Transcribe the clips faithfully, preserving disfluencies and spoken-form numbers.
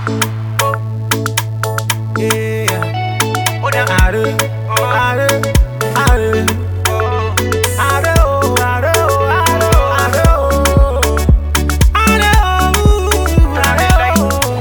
Yeah. Oh, the are, are, are. Are, oh, are, oh, are, oh. Are, oh, are,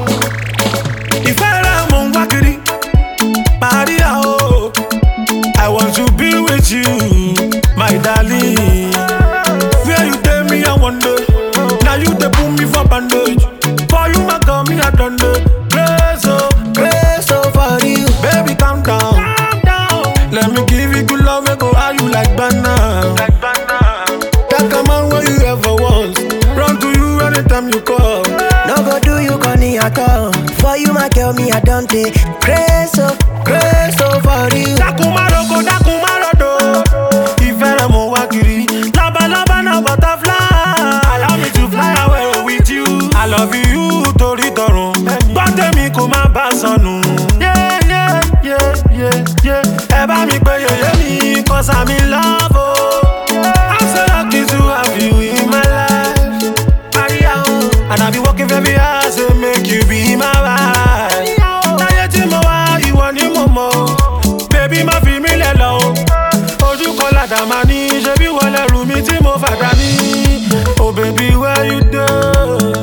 oh. If I am on Wakiri, Maria, oh, I want to be with you, my darling. Where you tell me I wonder, now you they put me for bandage. For you, my girl, me I done the grace, oh, grace, oh, for you. Baby, calm down, calm down. Let me give you good love and go how you like banana. Like banana. That come on where you ever want. Run to you anytime you call. No go do you corny at all. For you, my girl, me I don't take grace, oh, grace, oh, for you. Dakumaro go, dakumaro do. Ifere mo wakiri. Laba laba na butterfly. Allow me to fly away with you. I love you, tori torun. Gbọ́dọ̀ mi kò má bá sọnù. Yeah, yeah, yeah, yeah, yeah. Ẹ bá mi pé yeye mi, cause I'm in love, oh. I'm so lucky to have you in my life. Maria, oh. And I be working very hard to make you be my wife. Láyé tí mo wá, ìwọ ni mo mọ̀. Baby, má fi mí lẹ̀ lọ, oh. Ojú kan ládàá máa ní, ṣebí wọ́n lẹ́rù mi tí mo fàdá ní. Oh baby, where you dey?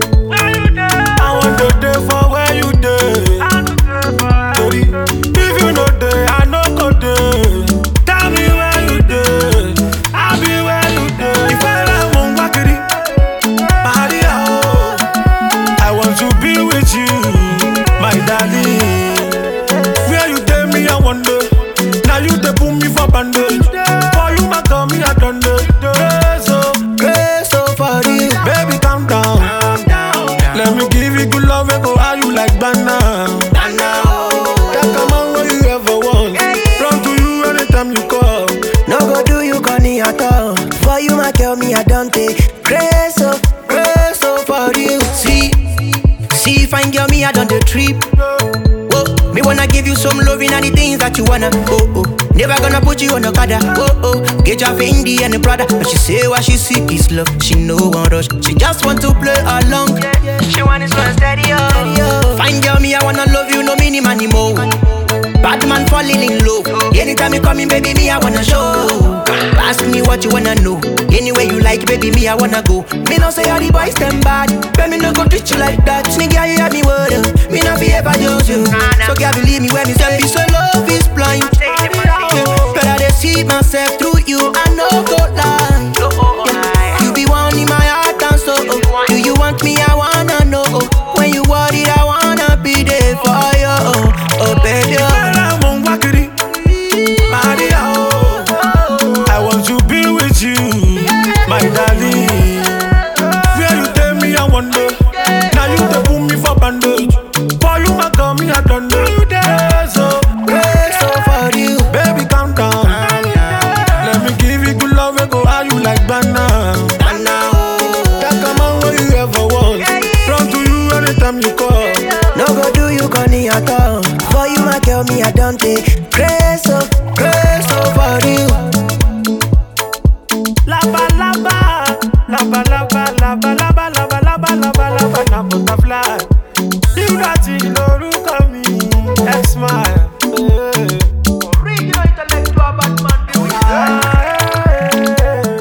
I want to dey for where you dey. Baby, if you no dey, I no go dey. Tell me where you dey, I'll be where you dey. If I am on Wakiri, Maria, oh, I want to be with you, my darling. Where you dey, me I wonder. Now you dey put me for bandage. For you, my girl, me I done the grace, oh, Grace, oh, for you. baby, calm down. Let me give you good love and go how you like banana. That come on where you ever want. Run to you anytime you call. No go do you corny at all. For you, my girl, me I don't take grace, oh, grace, oh, for you. See, see, fine girl, me I don't the trip. Whoa, me wanna give you some loving and the things that you wanna. Oh, oh, never gonna put you on a cadder. Oh, oh, get your Fendi and the Prada. But she say what she seek is love. She no one rush. She just want to play along. She want it slow and steady, oh. Fine girl, me I wanna love you, no minimum anymore. Bad man falling in love. Anytime you come in, baby, me I wanna show. Ask me what you wanna know. Anywhere you like, baby, me I wanna go. Me no say all the boys them bad, but me no go treat you like that. Me girl, you have me word, uh. me no be ever judge you. So girl, believe me when me say, so love is blind. Yeah. Better they see myself through you, I no go lie. Yeah. You be one in my heart and soul. Do you want me? I wanna know. When you worried, I wanna be there for you. Oh, baby. If I am on Wakiri, Maria, oh, I want to be with you, my darling. Where you tell me I wonder. Now you dey put me for bandage. For you, my girl, me I done the grace, oh, Grace, oh, for you. baby, calm down. Let me give you good love and go how you like banana. That come on where you ever want. Run to you anytime you call. No go do you corny at all. For you, my girl, me I don't take grace.